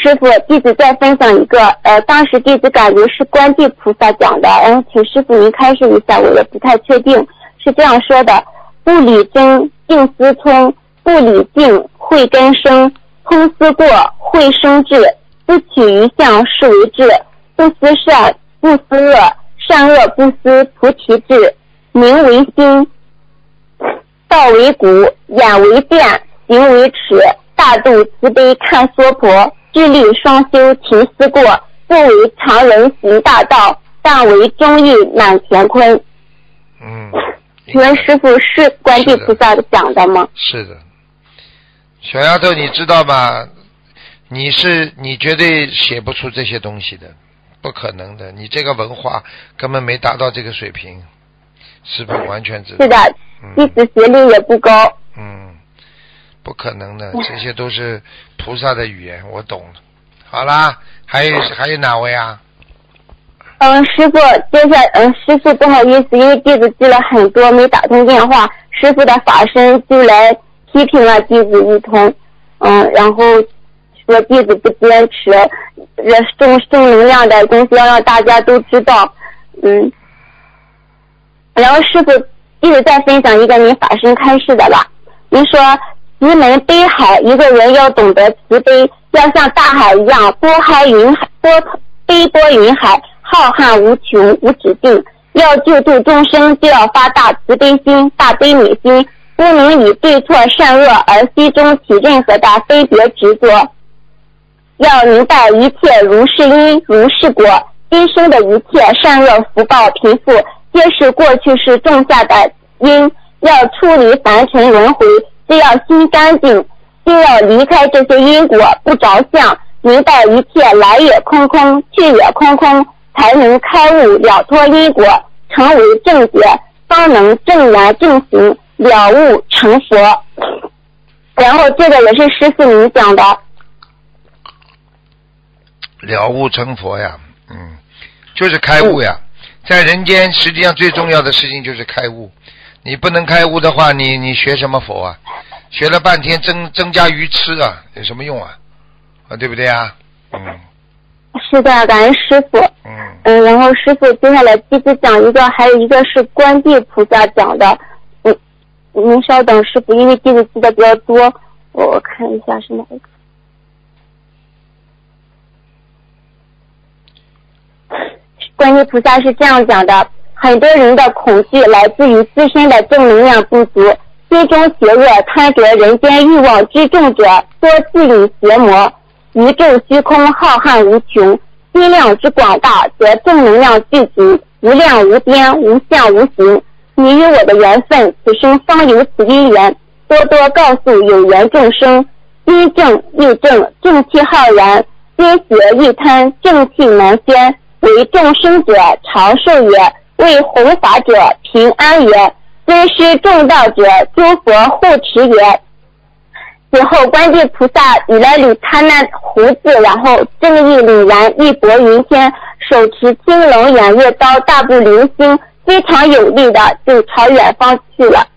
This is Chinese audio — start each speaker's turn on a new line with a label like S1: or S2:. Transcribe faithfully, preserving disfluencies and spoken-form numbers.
S1: 师傅，弟子再分享一个，呃，当时弟子感觉是观地菩萨讲的，然后请师傅您开示一下，我也不太确定。是这样说的：不理真，静思聪；不理静，慧根生；通思过，慧生智；不取于相，是为智；不思善，不思恶，善恶不思，菩提智。名为心，道为骨，眼为殿，行为尺，大度慈悲看娑婆，智力双修勤思过，不为常人行大道，但为忠义满乾坤。
S2: 嗯，
S1: 请问师父是观地菩萨讲的吗？
S2: 是的，小丫头，你知道吗？你是你绝对写不出这些东西的，不可能的，你这个文化根本没达到这个水平，师父完全知道。
S1: 是的，弟子学历也不高。
S2: 嗯，不可能的，这些都是菩萨的语言，我懂了。好啦，还有还有哪位啊？
S1: 嗯，师傅，接下来，嗯，师傅不好意思，因为弟子记了很多没打通电话，师傅的法身就来批评了弟子一通，嗯，然后说弟子不坚持，正正能量的东西要让大家都知道，嗯，然后师傅弟子再分享一个您法身开示的吧。您说慈门悲海，一个人要懂得慈悲，要像大海一样波海云海，波悲波云海，浩瀚无穷无止境。要救度众生，就要发大慈悲心、大悲悯心，不能以对错善恶而心中起任何的非别执着。要明白一切如是因如是果，今生的一切善恶福报贫富，皆是过去世种下的因。要出离凡尘轮回，就要心干净，就要离开这些因果，不着相，明白一切来也空空，去也空空，才能开悟了脱因果，成为正觉，方能正言正行，了悟成佛。然后这个也是师父您讲的。
S2: 了悟成佛呀，嗯，就是开悟呀。在人间，实际上最重要的事情就是开悟。你不能开悟的话，你你学什么佛啊？学了半天增增加愚痴啊，有什么用啊？啊，对不对啊？嗯。
S1: 是的，感恩师父。
S2: 嗯。
S1: 嗯，然后师父接下来继续讲一个，还有一个是观地菩萨讲的。嗯，您稍等，师父，因为弟子记得比较多，我我看一下是哪一个。观地菩萨是这样讲的：很多人的恐惧来自于自身的正能量不足，心中邪恶贪着人间欲望之重者，多自引邪魔。宇宙虚空浩瀚无穷，心量之广大，则正能量聚集，无量无边，无相无形。你与我的缘分，此生方有此因缘。多多告诉有缘众生，心正意正，正气浩然；心邪意贪，正气难宣。为众生者长寿也，为弘法者平安也，尊师重道者诸佛护持也。随后观地菩萨捋了捋他那胡子，然后正义凛然，义薄云天，手持青龙偃月刀，大步流星，非常有力的就朝远方去了。